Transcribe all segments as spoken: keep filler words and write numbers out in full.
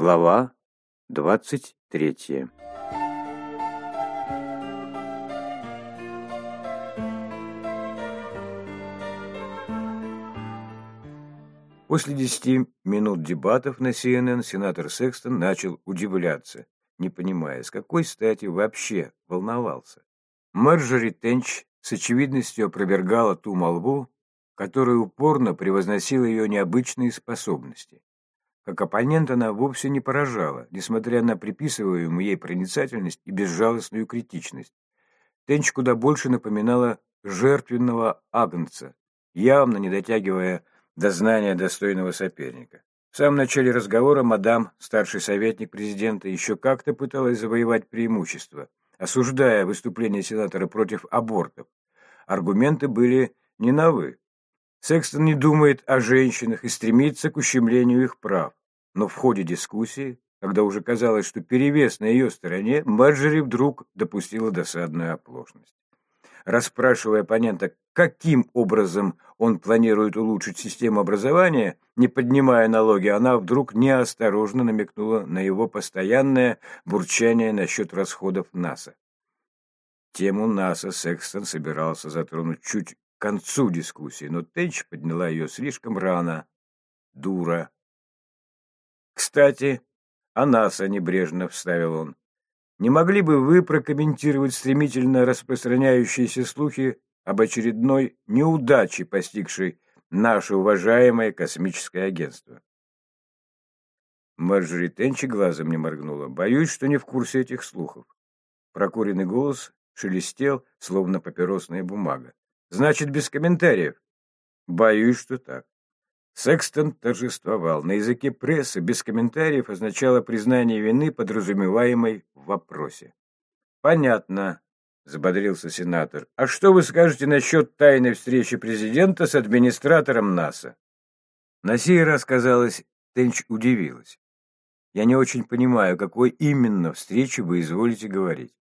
Глава двадцать третья. После десяти минут дебатов на Си Эн Эн сенатор Секстон начал удивляться, не понимая, с какой стати вообще волновался. Марджори Тенч с очевидностью опровергала ту молву, которая упорно превозносила ее необычные способности. Как оппонент она вовсе не поражала, несмотря на приписываемую ей проницательность и безжалостную критичность. Тенч куда больше напоминала жертвенного агнца, явно не дотягивая до знания достойного соперника. В самом начале разговора мадам, старший советник президента, еще как-то пыталась завоевать преимущество, осуждая выступление сенатора против абортов. Аргументы были не новы. Секстон не думает о женщинах и стремится к ущемлению их прав. Но в ходе дискуссии, когда уже казалось, что перевес на ее стороне, Марджори вдруг допустила досадную оплошность. Расспрашивая оппонента, каким образом он планирует улучшить систему образования, не поднимая налоги, она вдруг неосторожно намекнула на его постоянное бурчание насчет расходов НАСА. Тему НАСА Секстон собирался затронуть чуть к концу дискуссии, но Тенч подняла ее слишком рано. Дура. «Кстати, о НАСА», — небрежно вставил он. «Не могли бы вы прокомментировать стремительно распространяющиеся слухи об очередной неудаче, постигшей наше уважаемое космическое агентство?» Марджори Тенч глазом не моргнула. «Боюсь, что не в курсе этих слухов». Прокуренный голос шелестел, словно папиросная бумага. «Значит, без комментариев?» «Боюсь, что так». Секстон торжествовал. На языке прессы без комментариев означало признание вины, подразумеваемой в вопросе. «Понятно», — взбодрился сенатор. «А что вы скажете насчет тайной встречи президента с администратором НАСА?» На сей раз, казалось, Тенч удивилась. «Я не очень понимаю, какой именно встрече вы изволите говорить».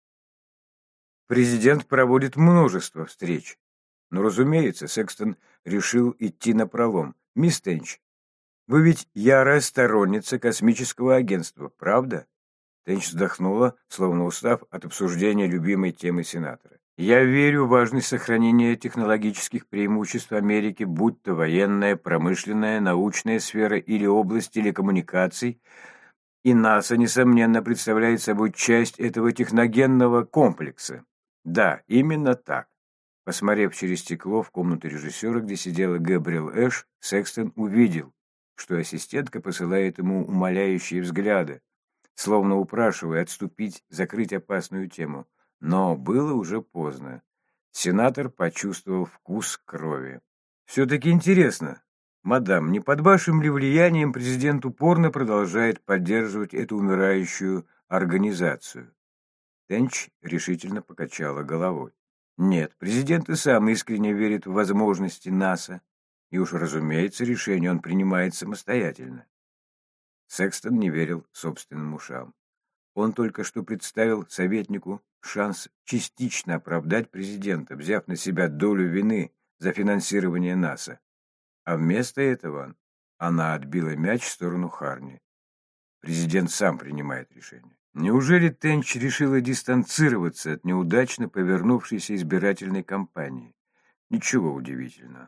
«Президент проводит множество встреч». Но, разумеется, Секстон решил идти напролом. «Мисс Тенч, вы ведь ярая сторонница космического агентства, правда?» Тенч вздохнула, словно устав от обсуждения любимой темы сенатора. «Я верю в важность сохранения технологических преимуществ Америки, будь то военная, промышленная, научная сфера или область телекоммуникаций, и НАСА, несомненно, представляет собой часть этого техногенного комплекса. Да, именно так». Посмотрев через стекло в комнату режиссера, где сидела Гэбриэл Эш, Секстон увидел, что ассистентка посылает ему умоляющие взгляды, словно упрашивая отступить, закрыть опасную тему. Но было уже поздно. Сенатор почувствовал вкус крови. «Все-таки интересно, мадам, не под вашим ли влиянием президент упорно продолжает поддерживать эту умирающую организацию?» Тенч решительно покачала головой. Нет, президент и сам искренне верит в возможности НАСА, и уж, разумеется, решение он принимает самостоятельно. Секстон не верил собственным ушам. Он только что представил советнику шанс частично оправдать президента, взяв на себя долю вины за финансирование НАСА. А вместо этого она отбила мяч в сторону Харни. Президент сам принимает решение. Неужели Тенч решила дистанцироваться от неудачно повернувшейся избирательной кампании? Ничего удивительного.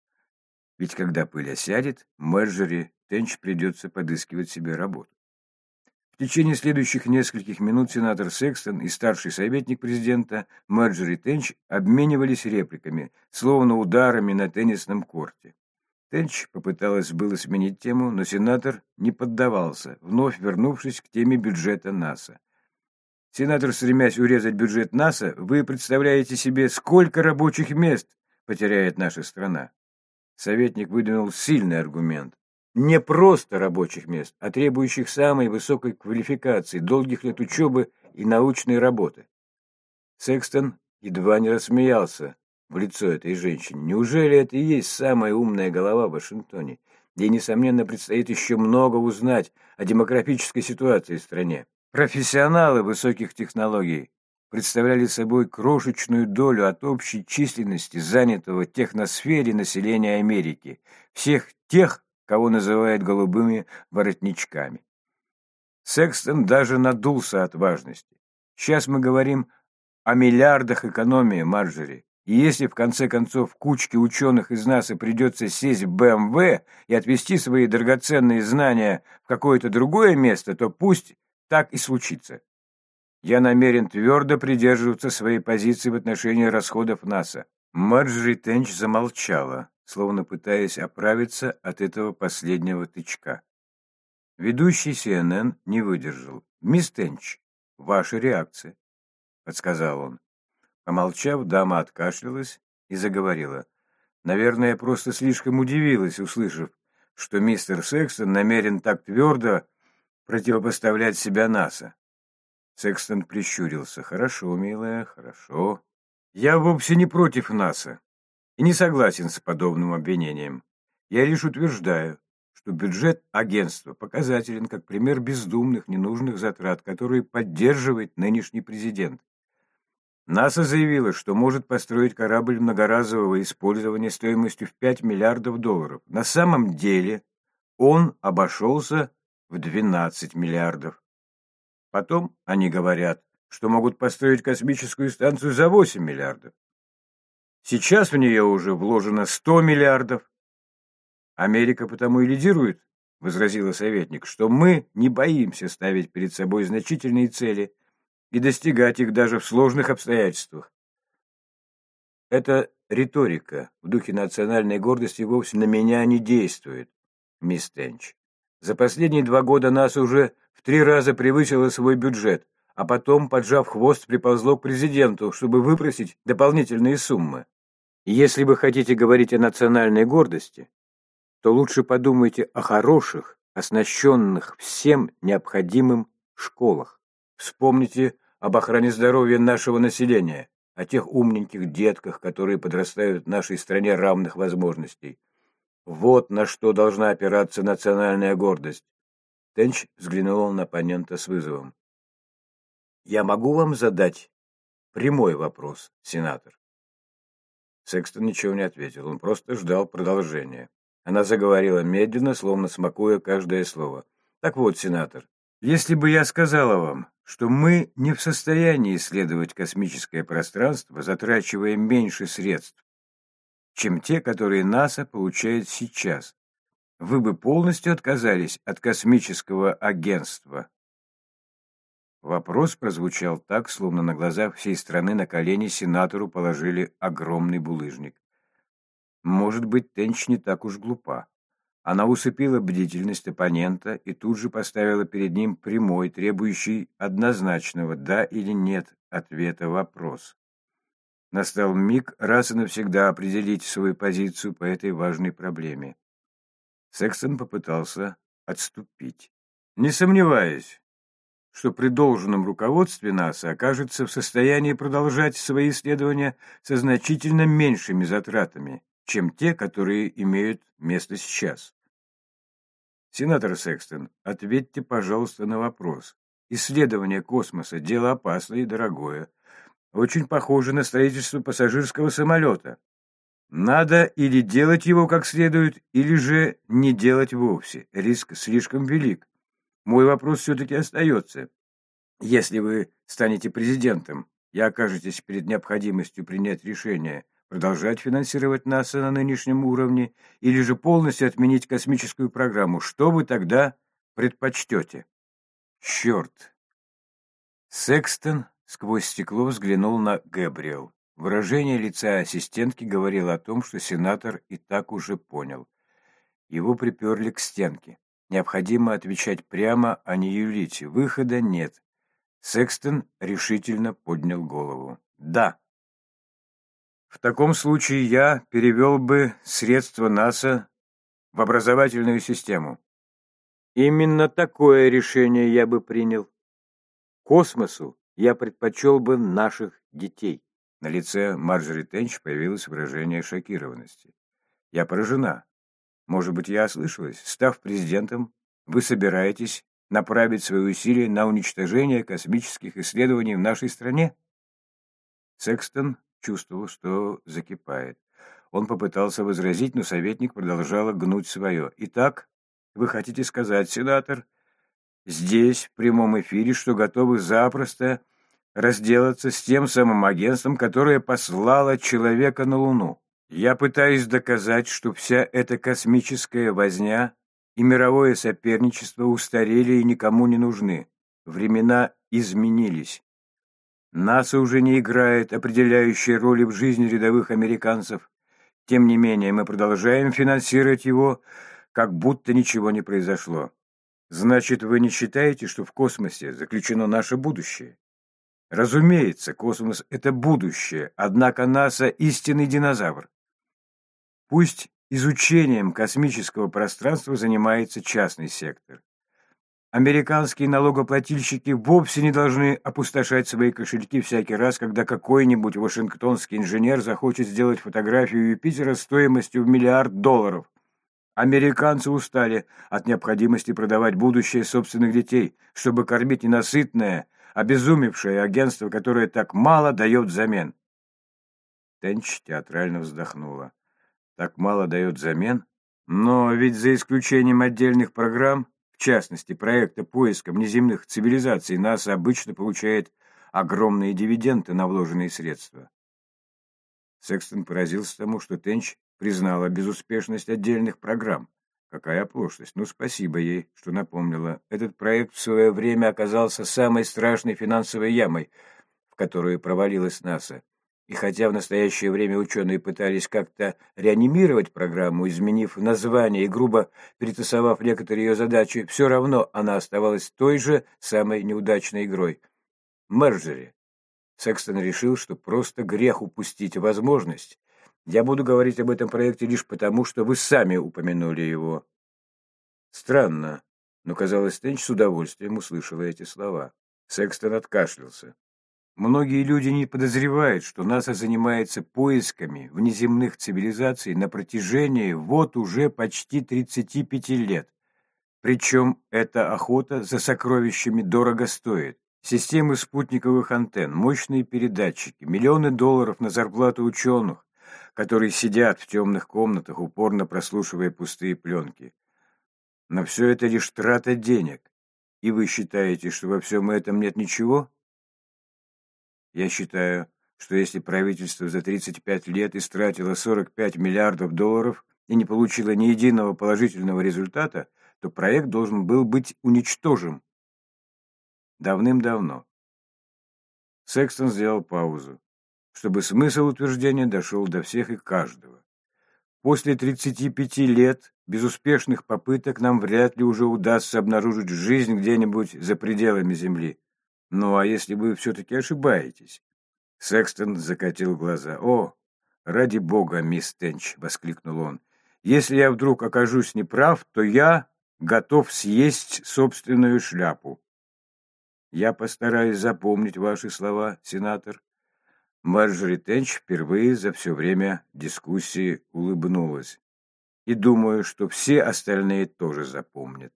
Ведь когда пыль осядет, Марджори Тенч придется подыскивать себе работу. В течение следующих нескольких минут сенатор Секстон и старший советник президента Марджори Тенч обменивались репликами, словно ударами на теннисном корте. Тенч попыталась было сменить тему, но сенатор не поддавался, вновь вернувшись к теме бюджета НАСА. «Сенатор, стремясь урезать бюджет НАСА, вы представляете себе, сколько рабочих мест потеряет наша страна?» Советник выдвинул сильный аргумент. Не просто рабочих мест, а требующих самой высокой квалификации, долгих лет учебы и научной работы. Секстон едва не рассмеялся в лицо этой женщине. Неужели это и есть самая умная голова в Вашингтоне? Ей, несомненно, предстоит еще много узнать о демографической ситуации в стране. Профессионалы высоких технологий представляли собой крошечную долю от общей численности занятого в техносфере населения Америки, всех тех, кого называют голубыми воротничками. Секстон даже надулся от важности. Сейчас мы говорим о миллиардах экономии, Марджори. И если в конце концов кучке ученых из НАСА придется сесть в бэ эм вэ и отвезти свои драгоценные знания в какое-то другое место, то пусть так и случится. Я намерен твердо придерживаться своей позиции в отношении расходов НАСА. Марджори Тенч замолчала, словно пытаясь оправиться от этого последнего тычка. Ведущий си эн эн не выдержал. «Мисс Тенч, ваша реакция», — подсказал он. Помолчав, дама откашлялась и заговорила. «Наверное, я просто слишком удивилась, услышав, что мистер Секстон намерен так твердо противопоставлять себя НАСА». Секстон прищурился. «Хорошо, милая, хорошо. Я вовсе не против НАСА и не согласен с подобным обвинением. Я лишь утверждаю, что бюджет агентства показателен как пример бездумных, ненужных затрат, которые поддерживает нынешний президент. НАСА заявила, что может построить корабль многоразового использования стоимостью в пять миллиардов долларов. На самом деле он обошелся в двенадцать миллиардов. Потом они говорят, что могут построить космическую станцию за восемь миллиардов. Сейчас в нее уже вложено сто миллиардов. Америка потому и лидирует, возразила советник, что мы не боимся ставить перед собой значительные цели и достигать их даже в сложных обстоятельствах. Эта риторика в духе национальной гордости вовсе на меня не действует, мисс Тенч. За последние два года НАСА уже в три раза превысило свой бюджет, а потом, поджав хвост, приползло к президенту, чтобы выпросить дополнительные суммы. И если вы хотите говорить о национальной гордости, то лучше подумайте о хороших, оснащенных всем необходимым школах. Вспомните об охране здоровья нашего населения, о тех умненьких детках, которые подрастают в нашей стране равных возможностей. Вот на что должна опираться национальная гордость. Тенч взглянул на оппонента с вызовом. «Я могу вам задать прямой вопрос, сенатор?» Секстон ничего не ответил, он просто ждал продолжения. Она заговорила медленно, словно смакуя каждое слово. «Так вот, сенатор, если бы я сказала вам, что мы не в состоянии исследовать космическое пространство, затрачивая меньше средств, чем те, которые НАСА получает сейчас, вы бы полностью отказались от космического агентства?» Вопрос прозвучал так, словно на глазах всей страны на колени сенатору положили огромный булыжник. Может быть, Тенч не так уж глупа. Она усыпила бдительность оппонента и тут же поставила перед ним прямой, требующий однозначного «да» или «нет» ответа вопрос. Настал миг раз и навсегда определить свою позицию по этой важной проблеме. Секстон попытался отступить. «Не сомневаюсь, что при должном руководстве НАСА окажется в состоянии продолжать свои исследования со значительно меньшими затратами, чем те, которые имеют место сейчас. Сенатор Секстон, ответьте, пожалуйста, на вопрос. Исследование космоса – дело опасное и дорогое. Очень похоже на строительство пассажирского самолета. Надо или делать его как следует, или же не делать вовсе. Риск слишком велик. Мой вопрос все-таки остается. Если вы станете президентом и окажетесь перед необходимостью принять решение продолжать финансировать НАСА на нынешнем уровне или же полностью отменить космическую программу, что вы тогда предпочтете? Черт! Секстон сквозь стекло взглянул на Гэбриэл. Выражение лица ассистентки говорило о том, что сенатор и так уже понял. Его приперли к стенке. Необходимо отвечать прямо, а не юлить. Выхода нет. Секстон решительно поднял голову. «Да. В таком случае я перевел бы средства НАСА в образовательную систему. Именно такое решение я бы принял. Космосу я предпочел бы наших детей». На лице Марджори Тенч появилось выражение шокированности. «Я поражена. Может быть, я ослышалась? Став президентом, вы собираетесь направить свои усилия на уничтожение космических исследований в нашей стране?» Секстон чувствовал, что закипает. Он попытался возразить, но советник продолжала гнуть свое. «Итак, вы хотите сказать, сенатор, здесь, в прямом эфире, что готовы запросто разделаться с тем самым агентством, которое послало человека на Луну. Я пытаюсь доказать, что вся эта космическая возня и мировое соперничество устарели и никому не нужны. Времена изменились. НАСА уже не играет определяющей роли в жизни рядовых американцев. Тем не менее, мы продолжаем финансировать его, как будто ничего не произошло. Значит, вы не считаете, что в космосе заключено наше будущее? Разумеется, космос – это будущее, однако НАСА – истинный динозавр. Пусть изучением космического пространства занимается частный сектор. Американские налогоплательщики вовсе не должны опустошать свои кошельки всякий раз, когда какой-нибудь вашингтонский инженер захочет сделать фотографию Юпитера стоимостью в миллиард долларов. Американцы устали от необходимости продавать будущее собственных детей, чтобы кормить ненасытное, обезумевшее агентство, которое так мало дает взамен. Тенч театрально вздохнула. Так мало дает взамен? Но ведь за исключением отдельных программ, в частности, проекта поиска внеземных цивилизаций, НАСА обычно получает огромные дивиденды на вложенные средства. Секстон поразился тому, что Тенч признала безуспешность отдельных программ. Какая оплошность. Ну, спасибо ей, что напомнила. Этот проект в свое время оказался самой страшной финансовой ямой, в которую провалилась НАСА. И хотя в настоящее время ученые пытались как-то реанимировать программу, изменив название и грубо перетасовав некоторые ее задачи, все равно она оставалась той же самой неудачной игрой. Мерджери. Секстон решил, что просто грех упустить возможность. Я буду говорить об этом проекте лишь потому, что вы сами упомянули его. Странно, но, казалось, Тенч с удовольствием услышала эти слова. Секстон откашлялся. Многие люди не подозревают, что НАСА занимается поисками внеземных цивилизаций на протяжении вот уже почти тридцати пяти лет. Причем эта охота за сокровищами дорого стоит. Системы спутниковых антенн, мощные передатчики, миллионы долларов на зарплату ученых, которые сидят в темных комнатах, упорно прослушивая пустые пленки. Но все это лишь трата денег. И вы считаете, что во всем этом нет ничего? Я считаю, что если правительство за тридцать пять лет истратило сорок пять миллиардов долларов и не получило ни единого положительного результата, то проект должен был быть уничтожен давным-давно. Секстон сделал паузу, чтобы смысл утверждения дошел до всех и каждого. После тридцати пяти лет безуспешных попыток нам вряд ли уже удастся обнаружить жизнь где-нибудь за пределами Земли. Ну, а если вы все-таки ошибаетесь? Секстон закатил глаза. «О, ради бога, мисс Тенч!» — воскликнул он. «Если я вдруг окажусь неправ, то я готов съесть собственную шляпу». «Я постараюсь запомнить ваши слова, сенатор». Марджори Тенч впервые за все время дискуссии улыбнулась. «И думаю, что все остальные тоже запомнят».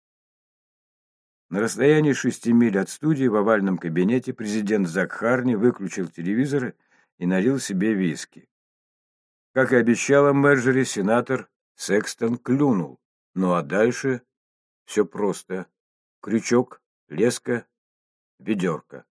На расстоянии шести миль от студии в овальном кабинете президент Зак Харни выключил телевизор и налил себе виски. Как и обещала Мерджери, сенатор Секстон клюнул. Ну а дальше все просто. Крючок, леска, ведерко.